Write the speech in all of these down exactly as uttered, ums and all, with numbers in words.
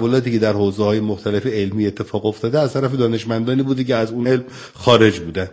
تحولاتی که در حوزه‌های مختلف علمی اتفاق افتاده از طرف دانشمندانی بوده که از اون علم خارج بودن،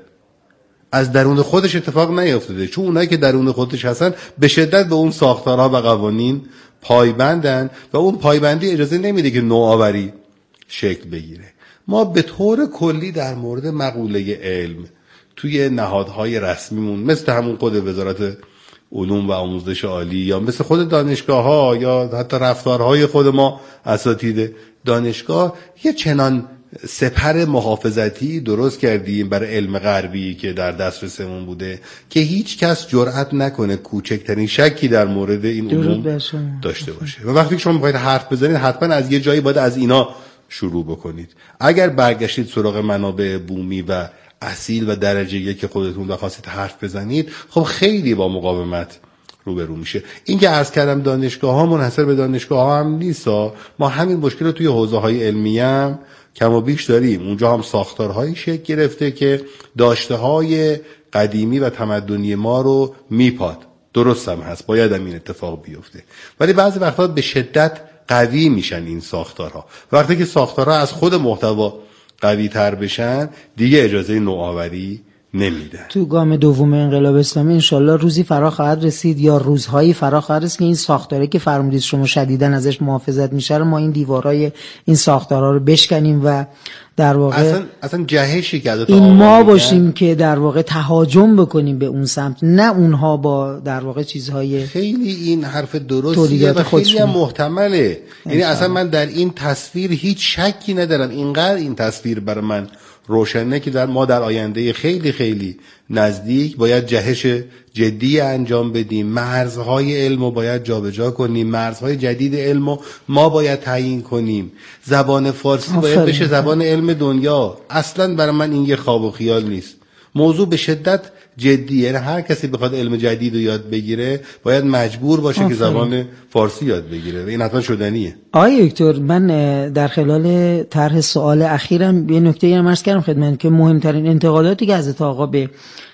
از درون خودش اتفاق نیفتاده، چون اونایی که درون خودش هستن به شدت به اون ساختارها و قوانین پایبندن و اون پایبندی اجازه نمیده که نوآوری شکل بگیره. ما به طور کلی در مورد مقوله علم توی نهادهای رسمیمون مثل همون خود وزارت علوم و آموزش عالی یا مثل خود دانشگاه‌ها یا حتی رفتارهای خود ما اساتید دانشگاه یه چنان سپر محافظتی درست کردیم برای علم غربی که در دسترسمون بوده که هیچ کس جرئت نکنه کوچکترین شکی در مورد این علوم داشته باشه. و وقتی شما می‌خواید حرف بزنید حتما از یه جایی باید از اینا شروع بکنید. اگر برگشتید سراغ منابع بومی و اصیل و درجه یک خودتون و خواستید حرف بزنید، خب خیلی با مقاومت روبرو میشه. این که عرض کردم دانشگاه ها منحصر به دانشگاه ها هم نیست، ما همین مشکل رو توی حوزه های علمی هم کم و بیش داریم. اونجا هم ساختارهایی شکل گرفته که داشته های قدیمی و تمدنی ما رو میپاد. درست هم هست، باید هم این اتفاق بیفته، ولی بعضی وقتا به شدت قوی میشن این ساختارها. وقتی که ساختارها از خود محتوا قوی تر بشن دیگه اجازه نوآوری نمیدن. تو گام دوم انقلاب اسلامی انشالله روزی فرا خواهد رسید یا روزهایی فرا خواهد رسید که این ساختاره که فرمودید شما شدیداً ازش محافظت میشه رو ما این دیوارای این ساختارها رو بشکنیم و در واقع اصلا اصلا جهشی که این ما باشیم که در واقع تهاجم بکنیم به اون سمت، نه اونها با در واقع چیزهای خیلی این حرف درستیه و خیلی هم محتمله. یعنی اصلا من در این تصویر هیچ شکی ندارم، اینقدر این تصویر برای من روشنه که در ما در آینده خیلی خیلی نزدیک باید جهش جدی انجام بدیم، مرزهای علم رو باید جابجا کنیم، مرزهای جدید علم رو ما باید تعیین کنیم، زبان فارسی باید بشه زبان علم دنیا. اصلا برای من این یه خواب و خیال نیست، موضوع به شدت جدیه. یعنی هر کسی بخواد علم جدید رو یاد بگیره باید مجبور باشه آفرین. که زبان فارسی یاد بگیره و این حتما شدنیه. آقای دکتر، من در خلال طرح سوال اخیرم یه نکته هم عرض کردم خدمت که مهمترین انتقاداتی که حضرت آقا به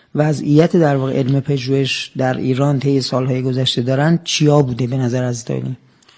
وضعیت در واقع علم پژوهش در ایران طی سالهای گذشته دارن چیا بوده به نظر حضرت عالی؟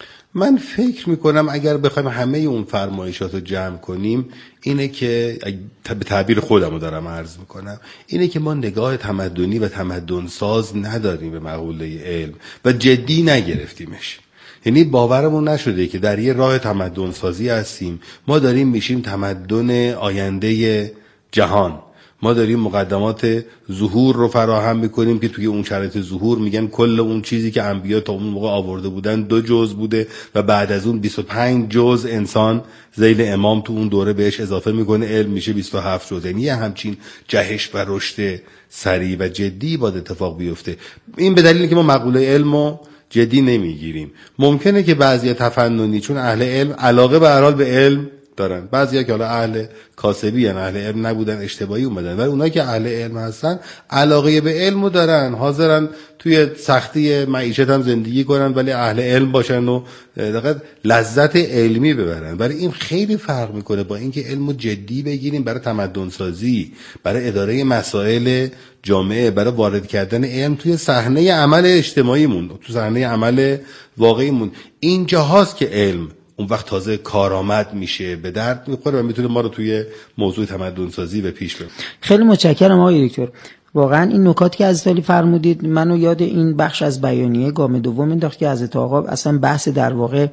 من فکر میکنم اگر بخوایم همه اون فرمایشات رو جمع کنیم اینه که به تعبیر خودم رو دارم عرض میکنم، اینه که ما نگاه تمدنی و تمدن ساز نداریم به مقوله علم و جدی نگرفتیمش. یعنی باورمون نشده که در یه راه تمدن سازی هستیم، ما داریم میشیم تمدن آینده جهان، ما داریم مقدمات ظهور رو فراهم میکنیم که توی اون شرایط ظهور میگن کل اون چیزی که انبیا تا اون موقع آورده بودن دو جزء بوده و بعد از اون بیست و پنج جزء انسان ذیل امام تو اون دوره بهش اضافه میکنه، علم میشه بیست و هفت جزء. یعنی همچین جهش و رشد سریع و جدی باید اتفاق بیفته. این به دلیلی که ما مقوله علمو جدی نمیگیریم. ممکنه که بعضی تفننی چون اهل علم علاقه به هر حال به علم دارن، بعضیا که حالا اهل کاسبی ان اهل علم نبودن اشتباهی اومدن، ولی اونایی که اهل علم هستن علاقه به علمو دارن، حاضرن توی سختی معیشت هم زندگی کنن ولی اهل علم باشن و دقیقاً لذت علمی ببرن. ولی این خیلی فرق میکنه با اینکه علمو جدی بگیریم برای تمدن سازی، برای اداره مسائل جامعه، برای وارد کردن علم توی صحنه عمل اجتماعیمون، تو صحنه عمل واقعیمون. این جاهاست که علم اون وقت تازه کارآمد میشه، به درد میخوره و میتونه ما رو توی موضوع تمدن سازی به پیش ببره. خیلی متشکرم آقای دکتر. واقعا این نکاتی که حضرت علی فرمودید منو یاد این بخش از بیانیه گام دوم انداخت که حضرت آقا اصلا بحث در واقع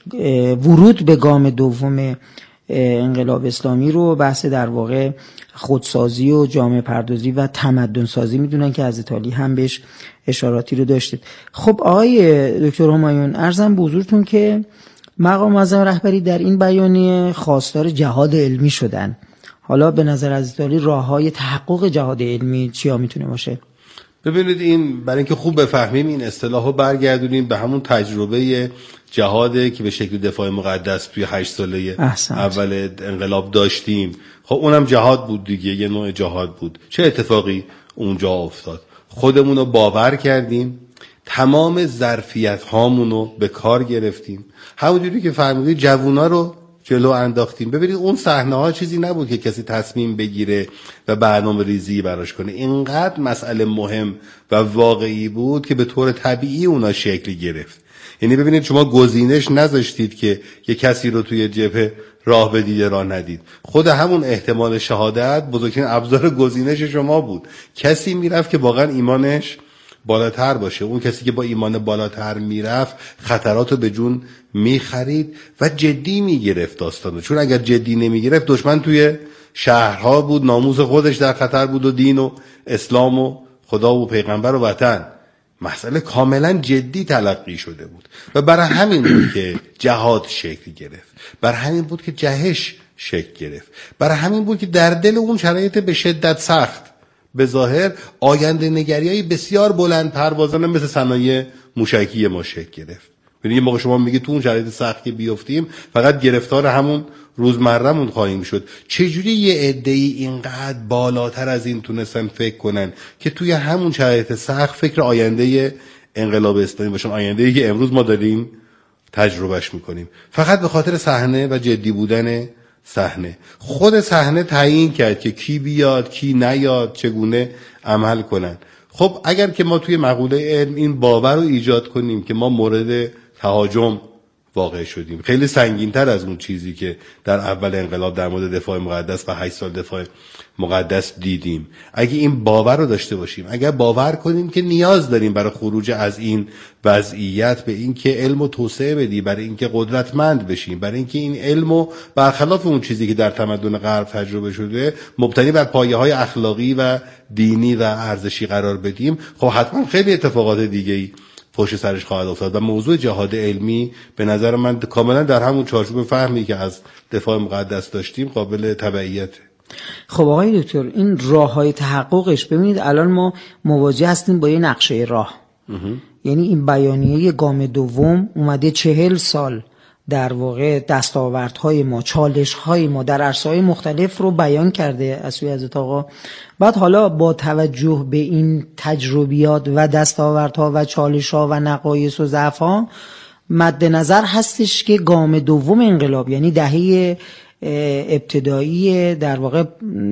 ورود به گام دوم انقلاب اسلامی رو بحث در واقع خودسازی و جامعه پردازی و تمدن سازی میدونن که حضرت علی هم بهش اشاراتی رو داشتید. خب آقای دکتر همایون، عرضم به حضورتون که مقام معظم رهبری در این بیانیه خواستار جهاد علمی شدن. حالا به نظر حضرت علی راه‌های تحقق جهاد علمی چیا میتونه باشه؟ ببینید، این برای اینکه خوب بفهمیم این اصطلاحو برگردونیم به همون تجربه جهاده که به شکل دفاع مقدس توی هشت ساله احسنت. اول انقلاب داشتیم. خب اونم جهاد بود دیگه، یه نوع جهاد بود. چه اتفاقی اونجا افتاد؟ خودمونو باور کردیم، تمام ظرفیت هامونو به کار گرفتیم، همونجوری که فرمودید جوونا رو جلو انداختیم. ببینید اون صحنه ها چیزی نبود که کسی تصمیم بگیره و برنامه ریزی براش کنه، اینقدر مسئله مهم و واقعی بود که به طور طبیعی اونا شکل گرفت. یعنی ببینید شما گزینش نذاشتید که یه کسی رو توی جبهه راه بدید راه ندید. خود همون احتمال شهادت بزرگترین ابزار گزینش شما بود. کسی میرفت که واقعا ایمانش بالاتر باشه. اون کسی که با ایمان بالاتر میرفت خطراتو به جون میخرید و جدی میگرفت داستانو. چون اگر جدی نمیگرفت دشمن توی شهرها بود، ناموس خودش در خطر بود و دین و اسلام و خدا و پیغمبر و وطن. مسئله کاملا جدی تلقی شده بود و برای همین بود که جهاد شکل گرفت، برای همین بود که جهش شکل گرفت، برای همین بود که در دل اون شرایط به شدت سخت به ظاهر آینده نگریای بسیار بلند پروازانه مثل صنایع موشکی ما شکل گرفت. یعنی یه موقع شما میگی تو اون شرایط سخت که بیافتیم فقط گرفتار همون روزمره‌مون خواهیم شد. چجوری یه عده‌ای اینقدر بالاتر از این تونستن فکر کنن که توی همون شرایط سخت فکر آینده انقلاب اسلامی باشن، آینده‌ای که امروز ما داریم تجربهش میکنیم؟ فقط به خاطر صحنه و جدی بودن صحنه. خود صحنه تعیین کرد که کی بیاد کی نیاد، چگونه عمل کنن. خب اگر که ما توی مقوله علم این باور رو ایجاد کنیم که ما مورد تهاجم واقع شدیم، خیلی سنگین‌تر از اون چیزی که در اول انقلاب در مورد دفاع مقدس و هشت سال دفاع مقدس دیدیم، اگه این باور رو داشته باشیم، اگر باور کنیم که نیاز داریم برای خروج از این وضعیت به این که علم رو توسعه بدیم، برای این که قدرتمند بشیم، برای این که این علم رو برخلاف اون چیزی که در تمدن غرب تجربه شده مبتنی بر پایه‌های اخلاقی و دینی و ارزشی قرار بدیم، خب حتما خیلی اتفاقات دیگه‌ای پشت سرش خواهد افتاد و موضوع جهاد علمی به نظر من کاملا در همون چارچوب فهمی که از دفاع مقدس داشتیم قابل تبعیت. خب آقای دکتر، این راه‌های تحققش، ببینید الان ما مواجه هستیم با یه نقشه راه. یعنی این بیانیه گام دوم اومده چهل سال در واقع دستاوردهای ما، چالش‌های ما در عرصه‌های مختلف رو بیان کرده از سوی حضرت آقا. بعد حالا با توجه به این تجربیات و دستاوردها و چالش‌ها و نقایص و ضعف‌ها مد نظر هستش که گام دوم انقلاب، یعنی دهه ابتدایی در واقع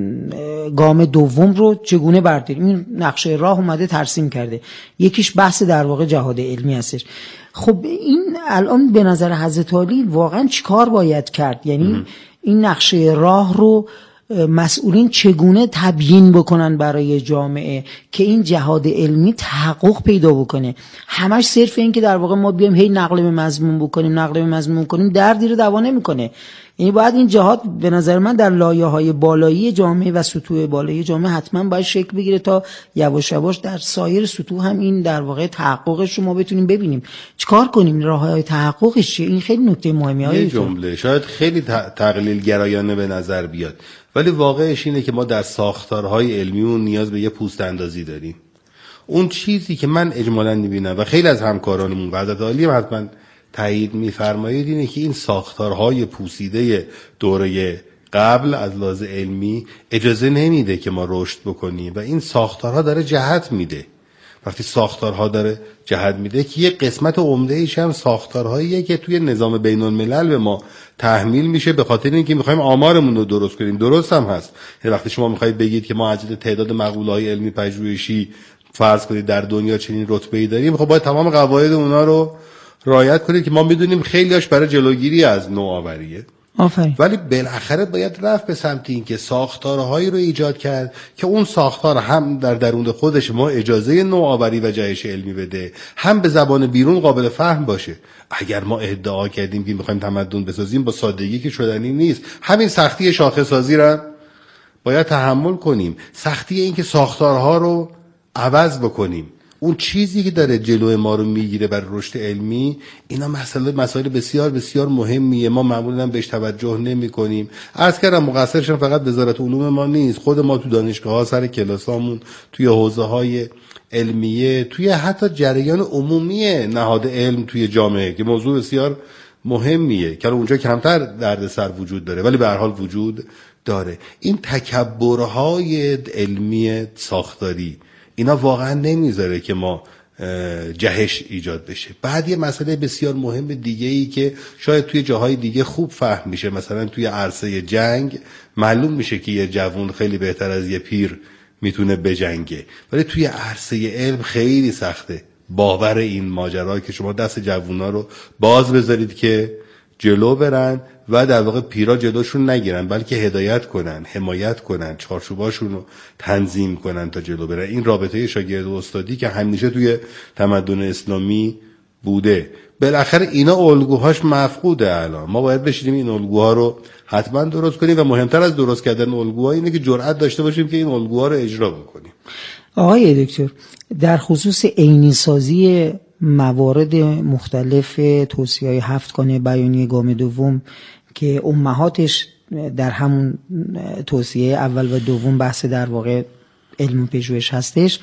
گام دوم رو چگونه برداریم. این نقشه راه اومده ترسیم کرده. یکیش بحث در واقع جهاد علمی هستش. خب این الان به نظر حضرت علی واقعا چیکار باید کرد؟ یعنی این نقشه راه رو مسئولین چگونه تبیین بکنن برای جامعه که این جهاد علمی تحقق پیدا بکنه؟ همش صرف این که در واقع ما بیایم هی نقل به مضمون بکنیم نقل به مضمون بکنیم دردی رو دوا نمیکنه. یعنی باید این جهاد به نظر من در لایه‌های بالایی جامعه و سطوح بالایی جامعه حتما باید شکل بگیره تا یواش یواش در سایر سطوح هم این در واقع تحققش رو ما بتونیم ببینیم. چیکار کنیم؟ راه‌های تحققش چیه؟ این خیلی نکته مهمه. یه جمله شاید خیلی تقلیل گرایانه به نظر بیاد، ولی واقعش اینه که ما در ساختارهای علمیمون نیاز به یه پوست اندازی داریم. اون چیزی که من اجمالاً می‌بینم و خیلی از همکارانمون حضرت علی هم حتما تایید می‌فرمایید اینه که این ساختارهای پوسیده دوره قبل از لحاظ علمی اجازه نمیده که ما رشد بکنیم و این ساختارها داره جهت میده. وقتی ساختارها داره جهت میده که یه قسمت عمده ایش هم ساختارهاییه که توی نظام بین الملل به ما تحمیل میشه به خاطر اینکه میخوایم آمارمون رو درست کنیم. درست هم هست. یعنی وقتی شما میخواید بگید که ما عدد تعداد مقوله‌های علمی پژوهشی فرض کنید در دنیا چنین رتبه‌ای داریم، خب باید تمام قواعد اونا رو رعایت کنید که ما میدونیم خیلیاش برای جلوگیری از نوآوریه. آفرین. ولی بالاخره باید رفت به سمت این که ساختارهایی رو ایجاد کرد که اون ساختار هم در درون خودش ما اجازه نوآوری و جهش علمی بده، هم به زبان بیرون قابل فهم باشه. اگر ما ادعا کردیم که میخوایم تمدن بسازیم با سادگی که شدنی نیست، همین سختی شاخص سازی رو باید تحمل کنیم، سختی این که ساختارها رو عوض بکنیم. اون چیزی که داره جلوی ما رو میگیره برای رشد علمی، اینا مسئله مسائل بسیار بسیار مهمیه. ما معمولا بهش توجه نمی کنیم. عرض کردم مقصرشون فقط وزارت علوم ما نیست، خود ما تو دانشگاه ها سر کلاسامون، توی حوزه های علمیه، توی حتی جریان عمومی نهاد علم توی جامعه که موضوع بسیار مهمیه که اونجا کمتر دردسر وجود داره ولی به هر حال وجود داره. این تکبرهای علمی ساختاری اینا واقعا نمیذاره که ما جهش ایجاد بشه. بعد یه مسئله بسیار مهم دیگه ای که شاید توی جاهای دیگه خوب فهم میشه، مثلا توی عرصه جنگ معلوم میشه که یه جوان خیلی بهتر از یه پیر میتونه بجنگه، ولی توی عرصه علم خیلی سخته باور این ماجرا که شما دست جوونا رو باز بذارید که جلو برن و در واقع پیرا جلوشون نگیرن، بلکه هدایت کنن، حمایت کنن، چارچوباشون رو تنظیم کنن تا جلو برن. این رابطه شاگرد و استادی که همیشه توی تمدن اسلامی بوده، بالاخره اینا الگوهاش مفقوده. الان ما باید بشینیم این الگوها رو حتما درست کنیم و مهمتر از درست کردن الگوها اینه که جرأت داشته باشیم که این الگوها رو اجرا بکنیم. آقای دکتر، در خصوص عینی سازی موارد مختلف توصیه‌های هفتگانه بیانیه گام دوم که امهاتش در همون توصیه اول و دوم بحث در واقع علم و پژوهش هستش،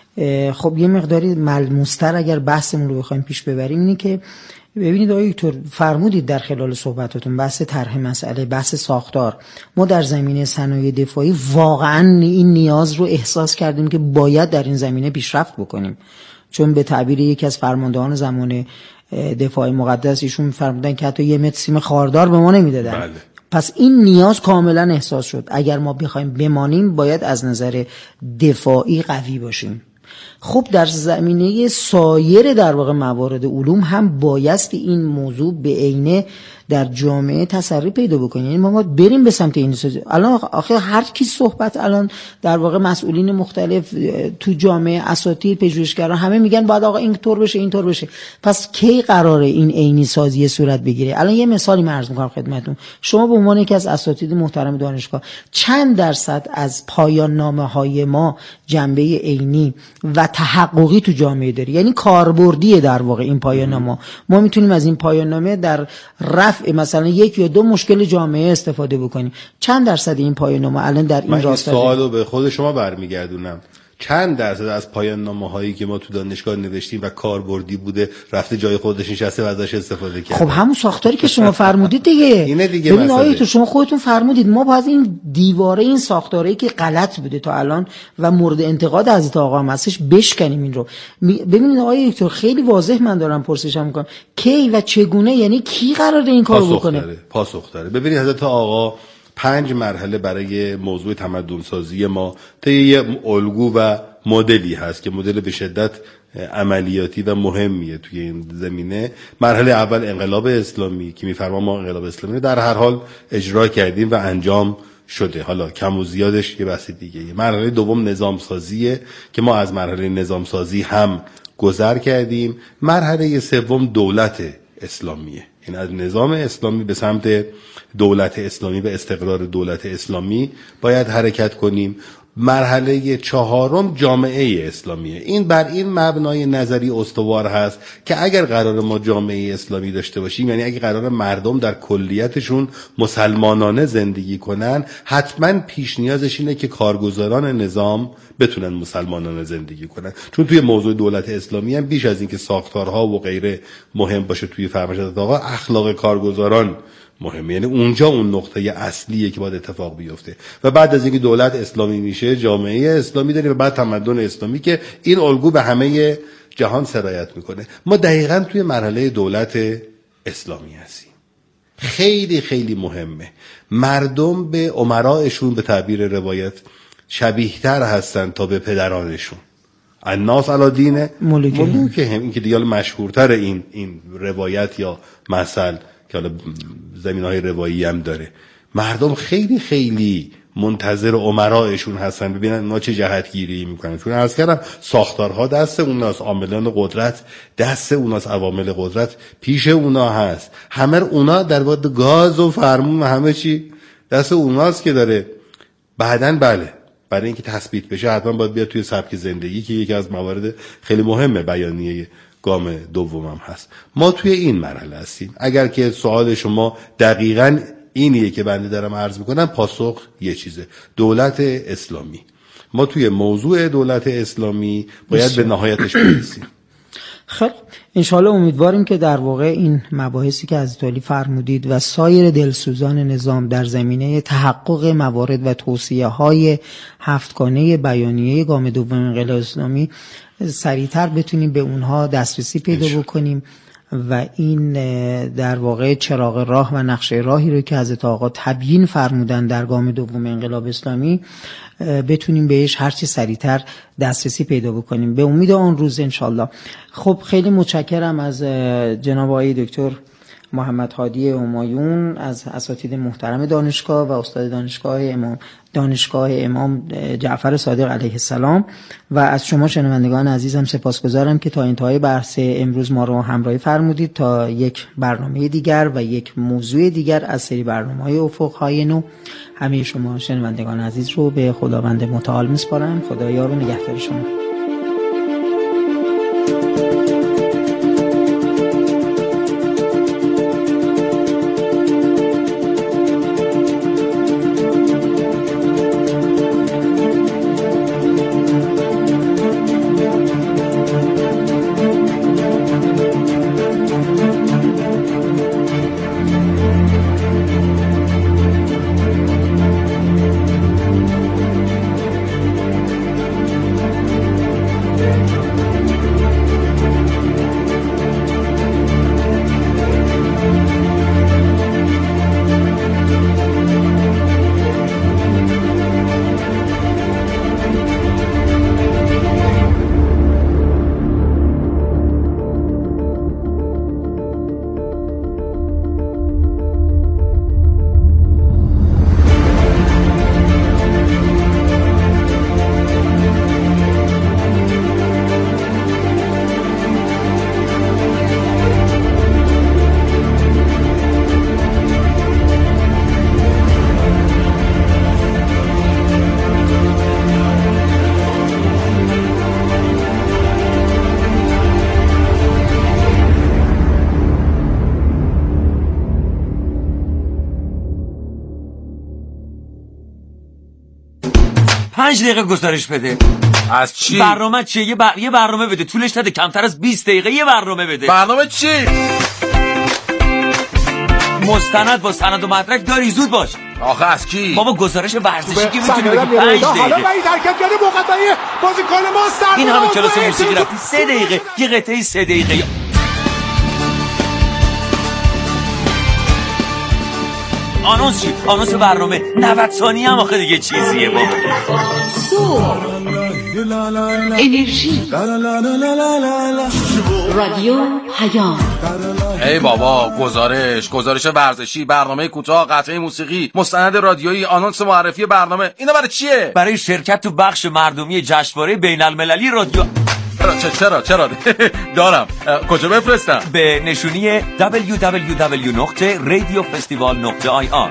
خب یه مقداری ملموس‌تر اگر بحثمون رو بخوایم پیش ببریم اینه که ببینید آقای دکتر فرمودید در خلال صحبتاتون بحث طرح مسئله، بحث ساختار، ما در زمینه صنایع دفاعی واقعا این نیاز رو احساس کردیم که باید در این زمینه پیشرفت بکنیم، چون به تعبیر یکی از فرماندهان زمان دفاع مقدس ایشون فرمودن که حتی یه متر سیم خاردار به ما نمیدادن. بله. پس این نیاز کاملا احساس شد. اگر ما بخوایم بمانیم باید از نظر دفاعی قوی باشیم. خب در زمینه سایر در واقع موارد علوم هم بایستی این موضوع به عینه در جامعه تسری پیدا بکنه. یعنی ما باید بریم به سمت این سازی. الان آخه هر کی صحبت الان در واقع مسئولین مختلف تو جامعه، اساتید، پژوهشگران همه میگن باید آقا این طور بشه، این طور بشه. پس کی قراره این عینی سازی صورت بگیره؟ الان یه مثالی عرض می‌کنم خدمتتون. شما به عنوان یکی از اساتید محترم دانشگاه چند درصد از پایان نامه‌های ما جنبه عینی و تحققی تو جامعه داره؟ یعنی کاربردی در واقع این پایان نامه. ما میتونیم از این پایان نامه در رفع مثلا یک یا دو مشکل جامعه استفاده بکنیم. چند درصد این پایان نامه الان در این راستا؟ من این سوالو به خود شما برمیگردونم. چند درصد از پایان نامه‌هایی که ما تو دانشگاه نوشتیم و کاربردی بوده رفته جای خودش نشسته و ازش استفاده کرده؟ خب همون ساختاری که شما فرمودید دیگه. اینه دیگه. ببین آقای تو شما خودتون فرمودید ما باید این دیواره، این ساختاری که غلط بوده تا الان و مورد انتقاد حضرت آقا هم هستش بشکنیم این رو. ببینید آقای دکتر خیلی واضح من دارم پرسشم می‌کنم کی و چگونه، یعنی کی قراره این کارو بکنه؟ پاسخ داره. ببینید حضرت آقا پنج مرحله برای موضوع تمدن سازی ما طی یه الگو و مدلی هست که مدل به شدت عملیاتی و مهمیه توی این زمینه. مرحله اول انقلاب اسلامی که میفرما ما انقلاب اسلامی در هر حال اجرا کردیم و انجام شده، حالا کم و زیادش یه بحث دیگه. مرحله دوم نظام سازیه که ما از مرحله نظام سازی هم گذر کردیم. مرحله سوم دولت اسلامیه، این از نظام اسلامی به سمت دولت اسلامی و استقرار دولت اسلامی باید حرکت کنیم. مرحله چهارم جامعه اسلامیه. این بر این مبنای نظری استوار هست که اگر قرار ما جامعه اسلامی داشته باشیم، یعنی اگر قرار مردم در کلیتشون مسلمانانه زندگی کنن، حتما پیش نیازش اینه که کارگزاران نظام بتونن مسلمانانه زندگی کنن. چون توی موضوع دولت اسلامی هم بیش از این که ساختارها و غیره مهم باشه توی فهمش حضرت آقا، اخلاق کارگزاران مهمه. یعنی اونجا اون نقطه اصلیه که باید اتفاق بیفته و بعد از اینکه دولت اسلامی میشه جامعه اسلامی داریم و بعد تمدن اسلامی که این الگو به همه جهان سرایت میکنه. ما دقیقاً توی مرحله دولت اسلامی هستیم. خیلی خیلی مهمه. مردم به امرائشون به تعبیر روایت شبیه‌تر هستن تا به پدرانشون. الناس علی دین ملوکهم. این که دیگه مشهورتر این این روایت یا مثل که حالا زمینه‌های روایی هم داره. مردم خیلی خیلی منتظر امرائشون هستن ببینن اونا چه جهتگیری میکنن. چون عرض کردم ساختارها دست اوناست، عاملان قدرت دست اوناست، عوامل قدرت پیش اونا هست. همه اونا در واقع گاز و فرمون و همه چی دست اوناست که داره. بعدن بله برای اینکه تثبیت بشه حتما باید بیاد توی سبک زندگی که یکی از موارد خیلی مهمه بیانیه گام دومم هست. ما توی این مرحله هستیم. اگر که سوال شما دقیقاً اینیه که بنده دارم عرض میکنم، پاسخ یه چیزه: دولت اسلامی. ما توی موضوع دولت اسلامی باید به نهایتش برسیم. خب انشاءالله امیدواریم که در واقع این مباحثی که از علی فرمودید و سایر دلسوزان نظام در زمینه تحقق موارد و توصیه های هفتگانه بیانیه گام دوم انقلاب اسلامی سریعتر بتونیم به اونها دسترسی پیدا بکنیم و این در واقع چراغ راه و نقشه راهی رو که حضرت آقا تبیین فرمودن در گام دوم انقلاب اسلامی بتونیم بهش هرچی سریعتر دسترسی پیدا بکنیم به امید آن روز انشالله. خب خیلی متشکرم از جناب آقای دکتر محمد هادی همایون از اساتید محترم دانشگاه و استاد دانشگاه امام دانشگاه امام جعفر صادق علیه السلام و از شما شنوندگان عزیزم سپاسگزارم که تا انتهای بحث امروز ما رو همراهی فرمودید. تا یک برنامه دیگر و یک موضوع دیگر از سری برنامه‌های افق‌های نو همه شما شنوندگان عزیز رو به خداوند متعال میسپارم. خدا یار و نگهدار شما. پنج دقیقه گزارش بده. از چی؟ برنامه چیه؟ یه, بر... یه برنامه بده، طولش نده، کمتر از بیست دقیقه یه برنامه بده. برنامه چی؟ مستند با سند و مدرک داری، زود باش. آخه از کی؟ بابا گزارش ورزشی که میتونی بگی پنج دقیقه. حالا وحید حرکت کرده مقدمه بازیکن ما سر این همه کلاس موسیقی رفتی سه دقیقه یه قطعه سه دقیقه. آنونس چی؟ آنونس برنامه نود ثانیه هم آخه دیگه چیزیه بابا. انرژی رادیو پیام. ای بابا گزارش گزارش ورزشی، برنامه کوتاه، قطعه موسیقی، مستند رادیویی، آنونس معرفی برنامه، اینا برای چیه؟ برای شرکت تو بخش مردمی جشنواره بین المللی رادیو. چرا چرا چرا دارم. کجا بفرستم؟ به نشونی دبلیو دبلیو دبلیو نقطه رادیو فستیوال نقطه آی آر.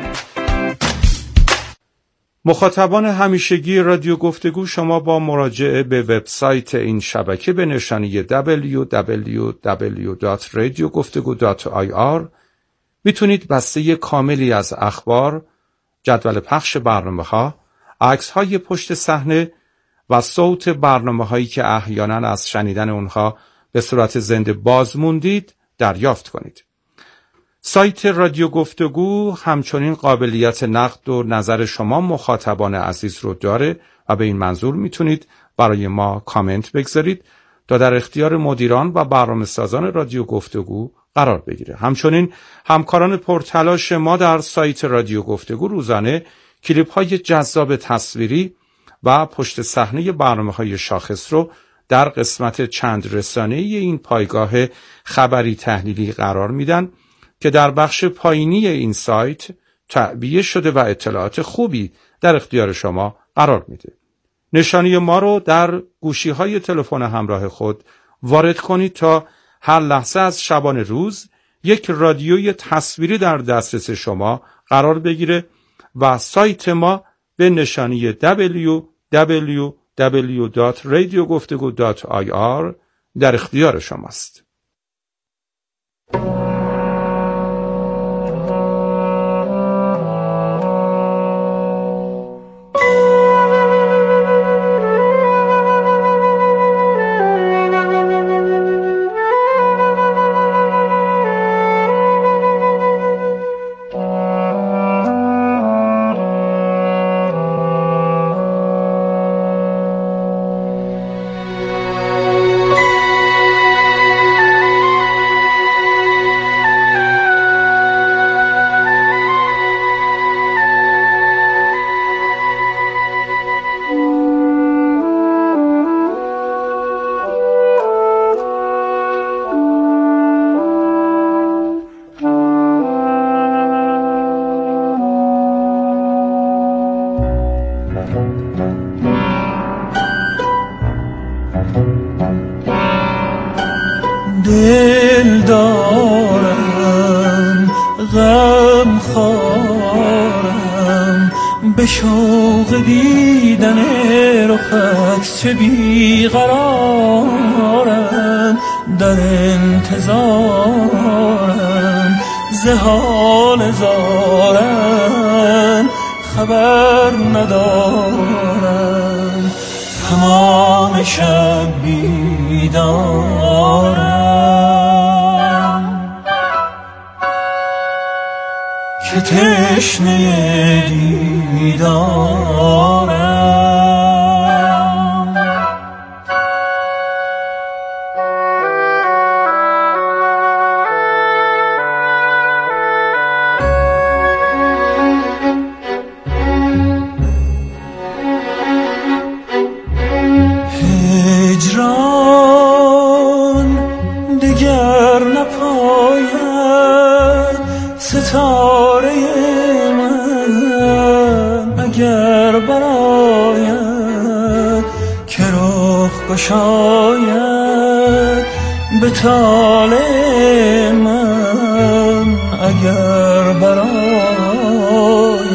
مخاطبان همیشگی رادیو گفتگو، شما با مراجعه به وبسایت این شبکه به نشانی دبلیو دبلیو دبلیو دات رادیو گفتگو دات آی آر میتونید بسته کاملی از اخبار، جدول پخش برنامه‌ها، عکس‌های پشت صحنه و صوت برنامه‌هایی که احیانا از شنیدن اونها به صورت زنده باز موندید دریافت کنید. سایت رادیو گفتگو همچنین قابلیت نقد و نظر شما مخاطبان عزیز رو داره و به این منظور میتونید برای ما کامنت بگذارید تا در اختیار مدیران و برنامه‌سازان رادیو گفتگو قرار بگیره. همچنین همکاران پرتلاش ما در سایت رادیو گفتگو روزانه کلیپ‌های جذاب تصویری و پشت صحنه برنامه‌های شاخص رو در قسمت چند رسانه‌ای این پایگاه خبری تحلیلی قرار میدن که در بخش پایینی این سایت تعبیه شده و اطلاعات خوبی در اختیار شما قرار میده. نشانی ما رو در گوشی‌های تلفن همراه خود وارد کنید تا هر لحظه از شبانه روز یک رادیوی تصویری در دسترس شما قرار بگیره و سایت ما به نشانی دبلیو دبلیو دبلیو دات رادیو گفتگو دات آی آر در اختیار شماست. دل دارم غم خارم به شوق دیدن رخت، چه بیقرارم در انتظارم ز حال زارم خبر ندارم، تمام شب بیدارم که تشنه دیدارم. هجران دگر نپاید ستاره من، اگر براید که رخ گشاید به طالع من، اگر براید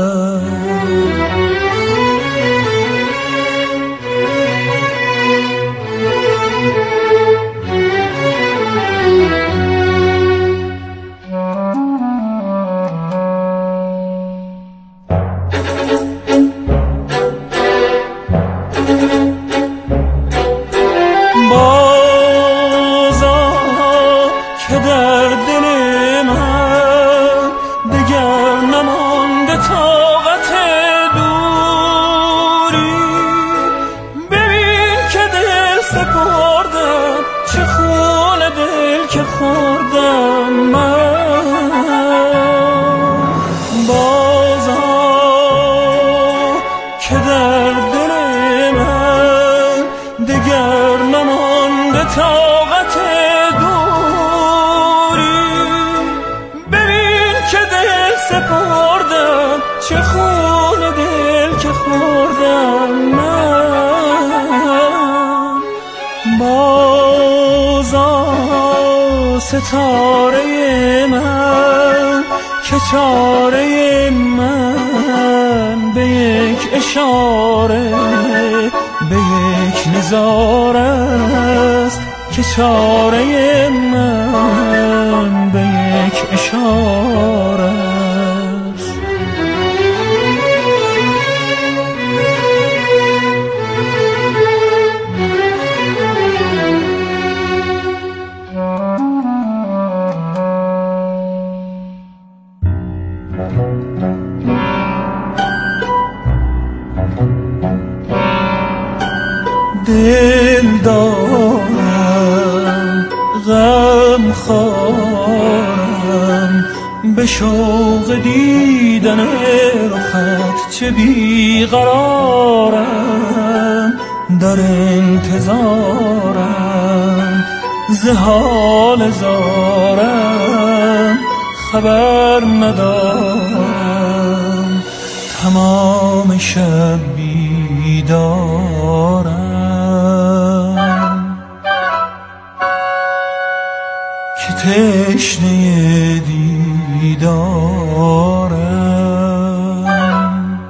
ستاره من که چاره من به یک اشاره به یک نظاره است، که چاره من به یک اشاره است. دل دارم غم خارم به شوق دیدن رخت، چه بیقرارم در انتظارم ز حال زارم خبر ندارم، تمام شب بیدارم که تشنه دیدارم،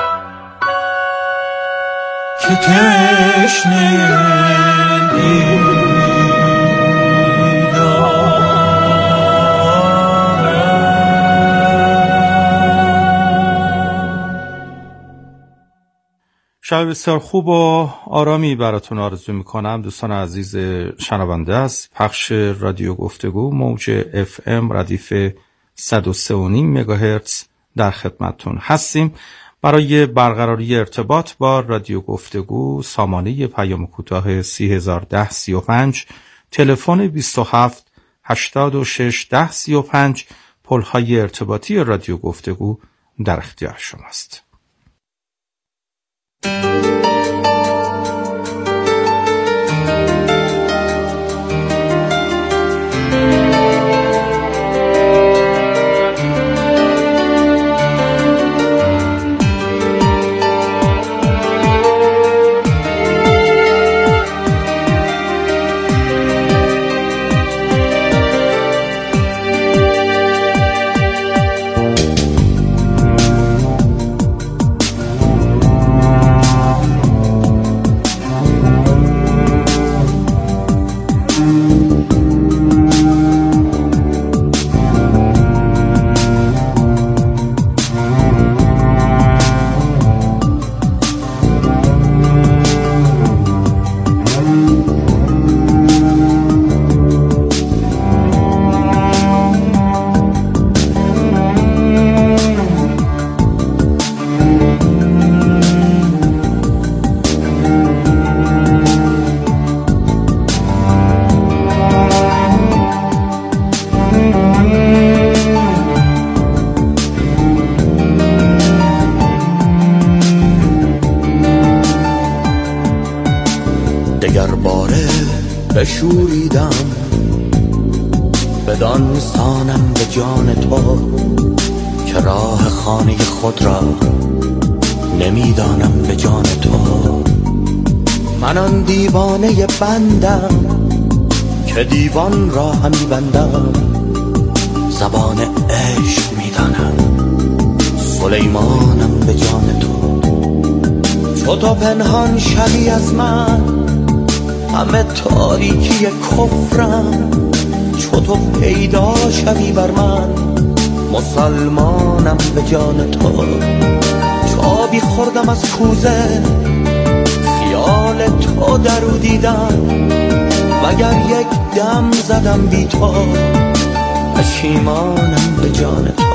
که تشنه دیدارم. شب بسیار خوب و آرامی براتون آرزو میکنم دوستان عزیز شنونده از پخش رادیو گفتگو موج اف ام ردیف صد و سه و نیم مگاهرتز در خدمتتون هستیم. برای برقراری ارتباط با رادیو گفتگو سامانه پیام کوتاه سی هزار و ده سی و پنج، تلفن بیست و هفت هشتاد و شش ده سی و پنج، پلهای ارتباطی رادیو گفتگو در اختیار شماست. دگر باره بشوریدم بدان سانم به جان تو که راه خانه خود را نمیدانم به جان تو. من آن دیوانه بندم که دیوان را همی بندم، زبان عشق میدانم سلیمانم به جان تو. چو تو پنهان شوی از من همه تاریکی کفرم، چو تو پیدا شوی بر من مسلمانم به جان تو. چو آبی خوردم از کوزه خیال تو درو دیدم، وگر یک دم زدم بی تو پشیمانم به جان تو.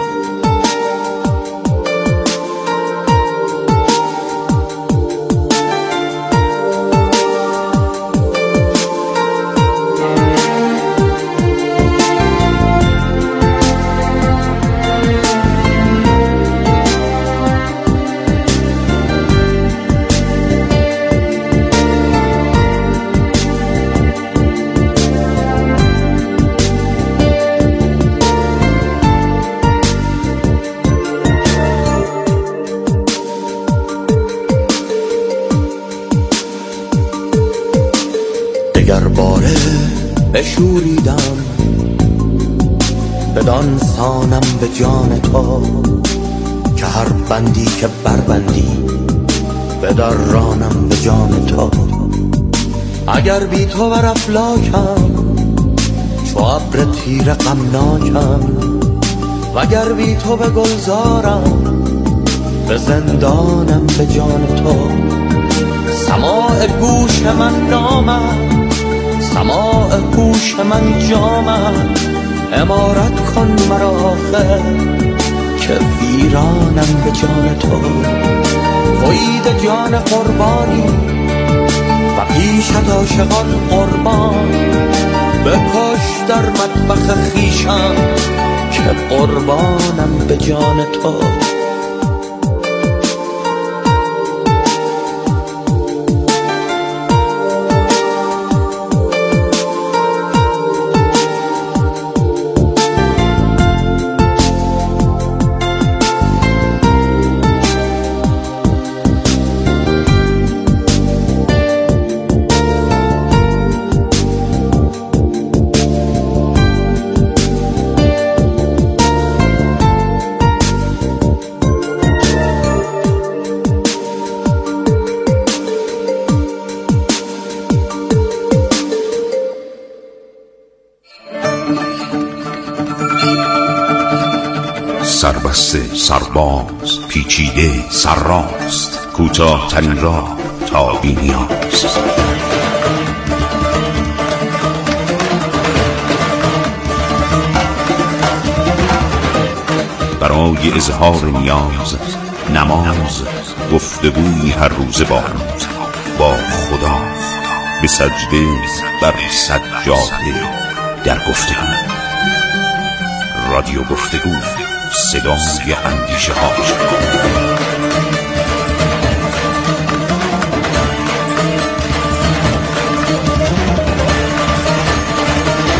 دگر باره بشوریدم بدان سانم به جان تو که هر بندی که بربندی بدرانم به جان تو. اگر بی تو بر افلاکم چو ابر تیره غمناکم، وگر بی تو به گلزارم به زندانم به جان تو. سماع گوش من نامد، سماع گوش من جامد، امارت کن مرا آخر که ویرانم به جان تو. تویید جان قربانی و پیشت عاشقان قربان، بکش در مطبخ خویشم که قربانم به جان تو. سربسته سرباز پیچیده سرراست، کوتاه ترین راه تا بی نیاز. برای اظهار نیاز نماز، گفتگوی هر روز با با خدا، به سجده بر سجاده در گفتگو. رادیو گفتگو، صدای اندیشه ها.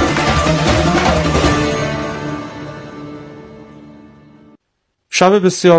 شب بسیار